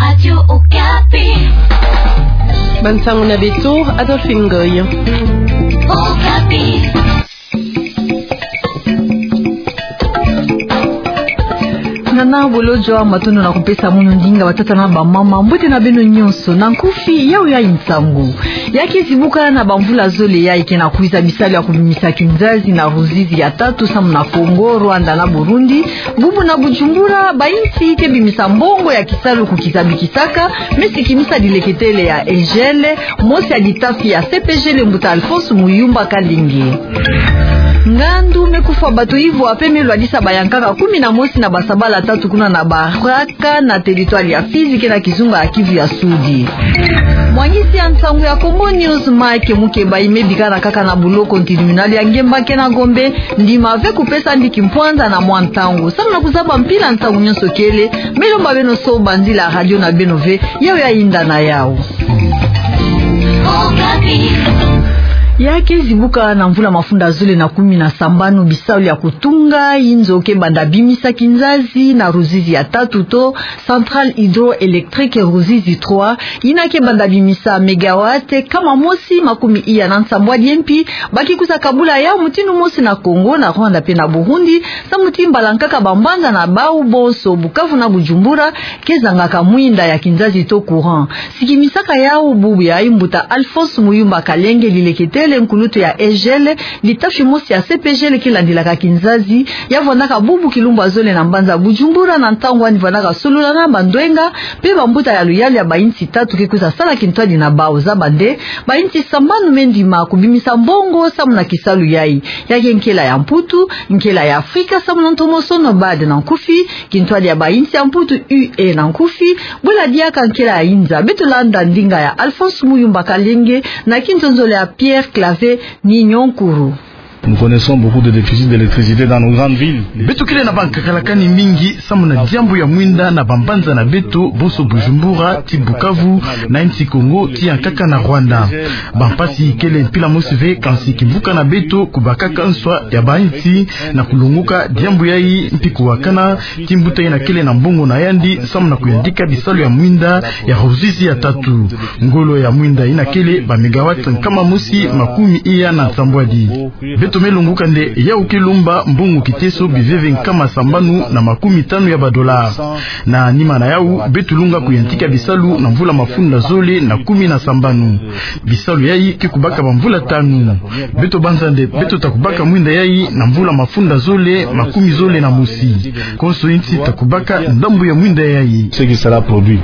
Radio Okapi. Bansangu na beto, Adolphine Ngoy. Okapi. Nana bolojo matondo na kupesa mono ndinga batata na bamama mbote na beno nyonso na nkufi yao ya Nsangu yake zibuka na bamvula zole ya ike na kuiza bisali ya kubimisa kinzazi na ruzizi ya tatu samu na Kongo, Rwanda na Burundi, bubu na Bujumbura bainti ike bimisa mbongo ya kisalu kukizabi kisaka mesi kimisa dileketele ya Egele mosi ya ditafi ya CPG mbuta Alphonse Muyumba Kalingi. Ngandu mekufa bato hivyo apemelo adisa bayankaka 11 na basabala tatu kuna na Baraka na territoire ya Fizi kena kizunga ya Kivu ya Sudi. Mwanyisi ya Nsangu ya Congo News Mike Mukeba imebika na kaka na buloko tribunal ya Ngemba kena Gombe ndima ve kupesa ndiki mpwanza na Mwantangu samu na kuzaba mpila Nsangu nyonso kele melomba beno so banzila radio na benove yao ya inda na yao. Yake zibuka na mvula mafunda zule na 17 bisauli ya kutunga inzoke banda bimisa kinzazi na ruzizi ya tatu to Central Hydroelectrique Ruzizi 3 inake banda bimisa megawate kama mosi makumi iya na nsambwa diempi baki kusa kabula ya mutinu mosi na Kongo na Rwanda pe na Burundi sa mutimba lankaka bambanda na Bau Boso Bukavu na Bujumbura kezangaka mwinda ya kinzazi to courant sikimisaka yao bubu ya imbuta Alphonse Muyumba Kalenge lilekete nkulutu ya Egele litafi mosi ya CPG kilandilaka kinzazi yavonaka bubu kilumba zole na mbanza Bujumbura na Ntangwa nivonaka Solula na Bandwenga pe bambuta ya luyali ya bainti tatu kikuza sala kintwadi na Bau za bande bainti sambanu mendima kubimisa mbongo samu na kisalu yai yake nkela ya Mputu nkela ya Afrika samu na Ntomosono bade na Nkufi kintwadi ya bainti ya Mputu UE na Nkufi bwela diaka nkela ya Inza betulanda ndinga ya Alphonse Muyumba Kalenge na kintonzole ya Pierre Clavé Nyonkuru. Nous connaissons beaucoup de déficits d'électricité dans nos grandes villes. Beto kile na banka kalakani mingi samu na diambu ya mwinda na bambanza na Beto Boso Bujumbura ti Bukavu na nchi Kongo ti Ankaka na Rwanda. Bampasi kele pila mosive kansi kimbuka na Beto kubakaka nswa ya bainti na kulunguka diambu yai mpiku wakana timbuta ina kele na mbongo na yandi samu na kuyandika bisalu ya mwinda ya ruzizi ya tatu. Ngolo ya mwinda ina kele ba megawati kama mosi makumi iya na nsambwadi. Tumelunguka nde ya ukilumba mbungu kiteso biveve nkama sambanu na makumi 5 ya badolar na nima na yau betulunga kuyantika bisalu na mvula mafunda zole na 10 na sambanu bisalu yai kikubaka bamvula 5 beto banzande beto takubaka mwinda yai na mvula mafunda zole makumi zole na musi konso inti takubaka ndambu ya mwinda yai ce qui sera produit.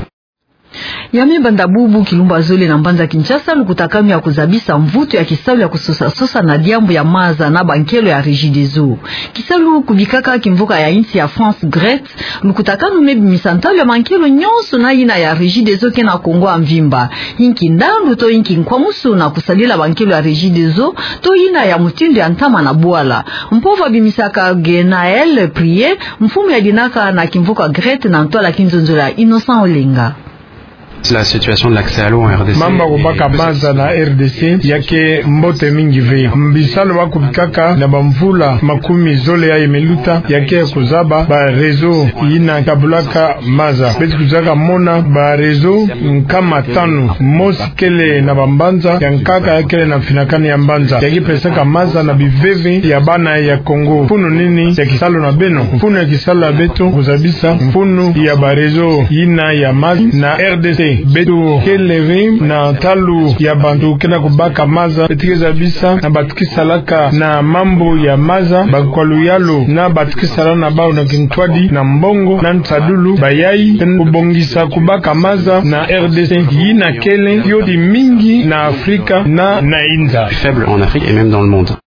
Yame banda bubu kilumba zole na mbanza Kinshasa lukutakami ya kuzabisa mvuto ya kisalu ya kusosa na diambu ya maza na bankelo ya Regideso. Kisalu kubikaka kimvuka ya inti ya France Gret lukutakami mebi misantalo ya bankelo nyonso na ina ya Regideso kena Kongo amvimba. Inki ndandu to inki nkwamusu na kusalila bankelo ya Regideso to ina ya mutindo ya ntama na buala. Mpova bimisaka Genael Prier mfumu ya dinaka na kimvuka Gret na ntola kinzonzola ya Innocent Olenga. La situation de l'accès à l'eau en RDC. Mamba kubaka maza na RDC yake mbote mingi ve. Mbisalo wako bikaka na bamvula makumi zole ya emeluta yake kuzaba ba rezo ina kabulaka maza. Beti kuzaka mona ba rezo nkama 5 mosi kele na bambanza yankaka yakele na finakani ya mbanza. Yaki pesaka maza na biveve ya bana ya Kongo. Mfuno nini ya kisalo na beno. Mfuno ya kisalo ya beto kuzabisa mfuno ya ba rezo ina ya maza na RDC. Beto keleve na talu ya bantu kena kubaka maza betikeza bisa na batikisalaka na mambo ya maza bakwalu yalo na batikisala na bao na kintwadi na mbongo na ntsadulu bayai kubongisa kubaka maza na RDC yina kele yodi mingi na Afrika na Inza faible en Afrique et même dans le monde.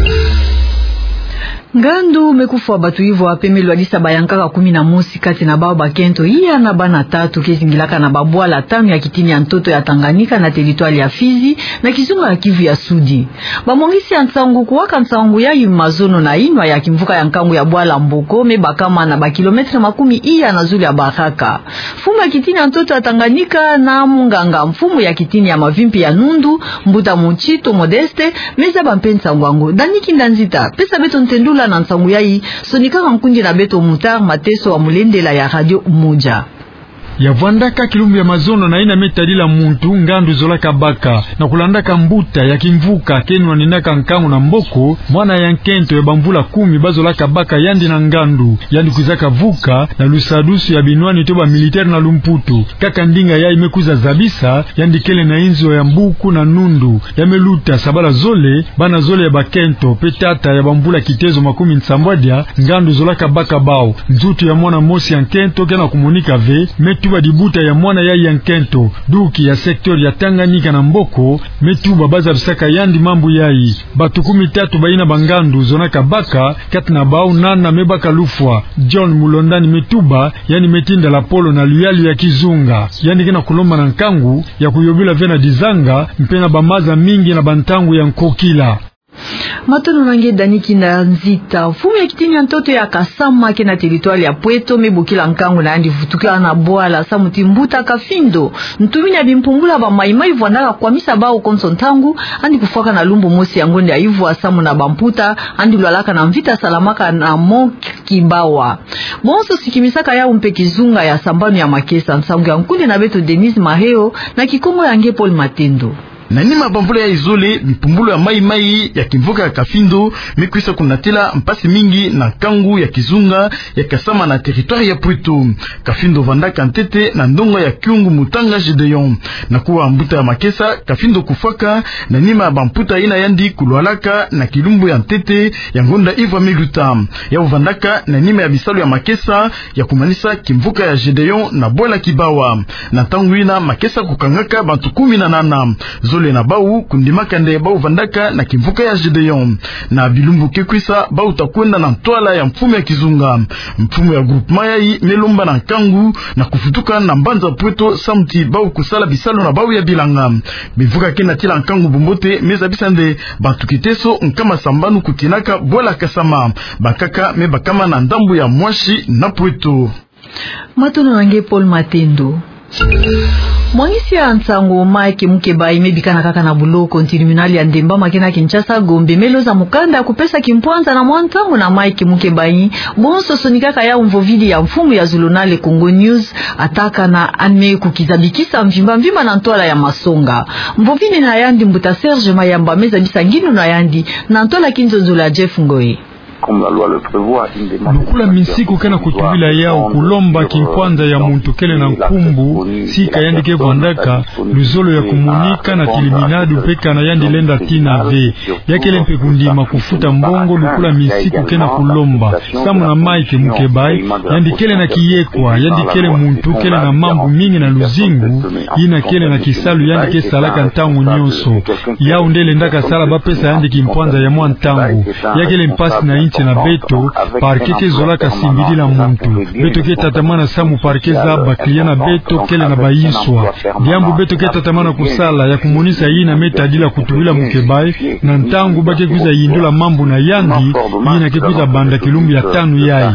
Ngandu mekufa batu hivyo apemelo adisa bayankaka 11 kati na bao bakento iya na bana 3 kezingilaka na babwala 5 ya kitini ya ntoto ya Tanganyika na territoire ya Fizi na kizunga ya Kivu ya Sudi. Bamongisi ya Nsangu kuwaka Nsangu ya Mazono na inwa ya kimvuka ya nkangu ya bwala mboko mebakama na bakilometre makumi iya na zuli ya Baraka. Fumu ya kitini ya ntoto ya Tanganyika na munganga mfumu ya kitini ya mavimpi ya Nundu mbuta Muchito Modeste meza bampensa ngwangu. Daniki ndanzita pesa beto ntendula na Nsangu yai sonika nkunji na beto Mutar Mateso wa mulendela ya radio Umoja. ya vandaka kilumbu ya mazono na ina metadila muntu ngandu zola kabaka na kulandaka mbuta ya kimvuka kenu waninaka nkangu na mboko mwana ya nkento ya bamvula 10 bazola kabaka yandi na ngandu yandi kuzaka vuka na lusadusu ya binwani toba militaire na lumputu kaka ndinga ya imekuza zabisa yandi kele na inzo ya mbuku na nundu ya meluta sabala zole bana zole ya bakento petata ya bamvula kitezo 17 ngandu zola kabaka bao nzutu ya mwana mosi ya nkento kena kumunika ve metuba dibuta ya mwana ya nkento duki ya sektor ya Tanganyika na mboko metuba baza bisaka yandi mambu yai batu 13 baina bangandu zona kabaka katina bao nana mebaka lufwa John Mulondani metuba yani metinda la polo na luyali ya kizunga yani kena kulomba na nkangu ya kuyobila vena dizanga mpena bamaza mingi na bantangu ya nkokila. Matono nange daniki na nzita fumu ya kitini ya ntoto ya Kasama kena territoire ya Pweto mebukila nkangu na yandi vutukila na boala sa mutimbuta Kafindo ntumini ya bimpumbula ba maimai vwandaka kwa misa bao konso ntangu andi kufaka na lumbu mosi ya ngonde ya ivu asamu na bamputa andi lualaka na mvita salamaka na mokibawa bonso sikimisaka ya umpe kizunga ya sambanu ya makesa nsangu ya nkunde na beto Denise Maheo na kikongo ya nge Paul Matendo. Na nima bambula ya izole mpumbulo ya mai ya kimvuka ya Kafindo mikwisa kunatela mpasi mingi na kangu ya kizunga ya Kasama na territoire ya Pweto. Kafindo vandaka ntete na ndongo ya Kyungu Mutanga Gedeon na kuwa mbuta ya makesa Kafindo kufaka na nima bamputa ina yandi kulwalaka na kilumbu ya ntete ya ngonda Iva Meluta ya uvandaka na nima ya bisalu ya makesa ya kumanisa kimvuka ya Gedeon na bola kibawa na tangu ina makesa kukangaka bantu 18 zole na bau kundimaka nde bau vandaka na kimvuka ya Gedeon na bilumbu kekwisa bau takwenda na ntwala ya mfumu ya kizunga mfumu ya groupement yai melomba na kangu na kufutuka na mbanza Pweto samti bau kusala bisalo na bau ya bilanga bivuka kena tila nkangu bombote meza bisande bantu kiteso nkama sambanu kutinaka bola Kasama bakaka me bakama na ndambu ya mwashi na Pweto. Matono nange Paul Matendo. Mwangisi ya nsango Mike Mukeba imebikana kaka na buloko tribunali ya Ndemba makena Kinshasa Gombe meloza mukanda kupesa kimpwanza na mwantango na Mike Mukeba bonso sonikaka ya umvovidi ya mfumu ya Zulonale Congo News ataka na anme kukizabikisa mvimba na ntola ya Masonga mvovidi na yandi mbuta Serge Mayamba meza bisangino na yandi na ntola Kinzonzo la Jeff Ngoe. Lukula minsiku kena kutubila yao kulomba kinkwanza ya muntu kele na nkumbu sika yandike vandaka luzolo ya kumunika na kiliminadu peka na yandi lenda tina ve yakele mpe kundima kufuta mbongo lukula minsiku kena kulomba samu na Mike Mukebai yandi kele na kiyekwa yandi kele muntu kele na mambu mingi na luzingu ina kele na kisalu yandi ke salaka ntangu nyonso yao ndele ndaka sala bapesa yandi kimpwanza ya mwantangu yakele mpasi na inchi na beto parkete zolaka simbidi la muntu beto ke tatamana samu parke zaba kliana beto kele na bayiswa diambu beto ke tatamana kusala ya kumonisa ina metadila kutubila Mukebai na ntangu bake kuza yindula mambu na yandi ina ke kuza banda kilumbu ya tanu yai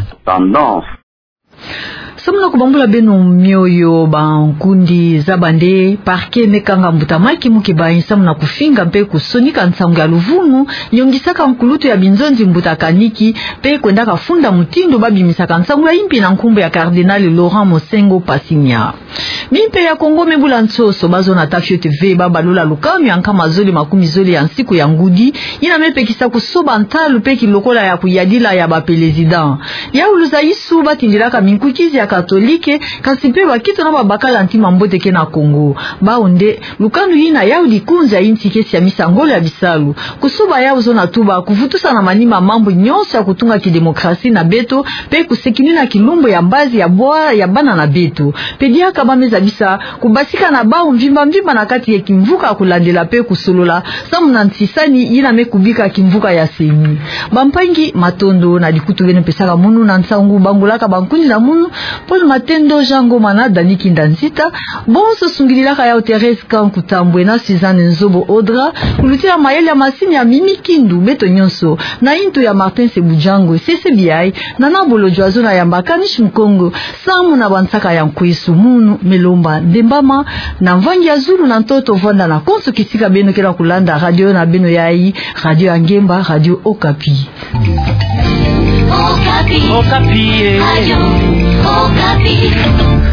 Samuna kubambula beno mioyo bankundi zabande parke mekanga mbuta Mike Mukeba samuna kufinga mpe kusonika nsangu ya luvunu nyongisaka nkulutu ya binzonzi mbuta kaniki pe kwenda kafunda mutindo babimisaka nsangu ya impi na nkumbu ya Kardinali Laurent Mosengo Pasinya. Mimpe ya Kongo mebula nsoso bazo na Tafio TV babalola lukami ankama zoli makumi zoli ya nsiku ya ngudi ina mepekisa kusoba ntalu peki lokola ya kuyadila ya bapelezidant ya uluza isu batindilaka minkukizi ya katolike kasimpe bakito na babakala ntima mbote ke na Kongo baonde lukanu hina yao dikunza inti kesi ya misangolo ya bisalu kusoba yao zona tuba kuvutusa na manima mambo nyonso ya kutunga kidemokrasi na beto pe kusekini na kilumbo ya mbazi ya boa ya bana na beto pediaka bameza bisa kubasika na bao mvimba na kati ya kimvuka kulandela pe kusolola samu na ntisani ina mekubika kimvuka ya seni bampangi matondo na dikutu bene pesaka munu na nsangu bangulaka bankundi na munu Paul Matendo Jango Mana Daniki Ndanzita bonso sungililaka ya Therese Kankutambwe na Suzanne Nzobo Odra kulutia mayele ya masini ya Mimi Kindu beto nyonso na into ya Martin Sebujango CCBI na nabolo joazona ya Mbakanish Mkongo samu na bansaka ya Nkwisu munu melomba Ndembama na mvangi ya Zulu na ntoto vonda na konso kisika beno kela kulanda radio na beno yai radio ya Ngemba radio Okapi Okapi Okapi